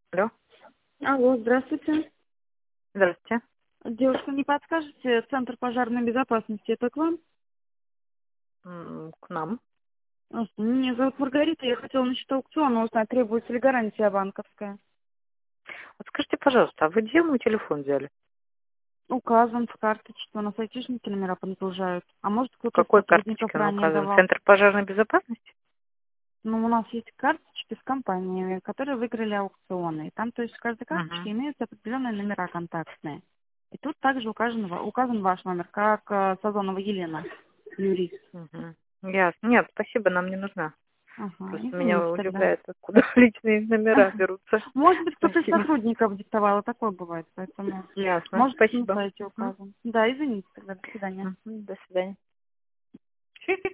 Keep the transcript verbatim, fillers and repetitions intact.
Алло, Алло, здравствуйте. здравствуйте. Девушка, не подскажете, Центр пожарной безопасности, это к вам? М, К нам. Ага. Меня зовут Маргарита, я хотела насчет аукциона узнать, требуется ли гарантия банковская. Вот скажите, пожалуйста, а вы где мой телефон взяли? Указан в карточке, у нас айтишники номера подгружают. А может, В кто-то из какой сотрудников карточке он ранее указан? давал. Центр пожарной безопасности? Ну, у нас есть карточки с компаниями, которые выиграли аукционы. И там, то есть, в каждой карточке Угу. имеются определенные номера контактные. И тут также указан, ва- указан ваш номер, как э, Сазонова Елена, юрист. Угу. Ясно. Нет, спасибо, нам не нужна. Ага, Просто меня извините тогда. удивляет, откуда личные номера берутся. Может быть, кто-то из Спасибо. сотрудников диктовал, и такое бывает, поэтому Ясно. может быть на Спасибо. сайте М, указан. Да, извините тогда, до свидания. м, До свидания.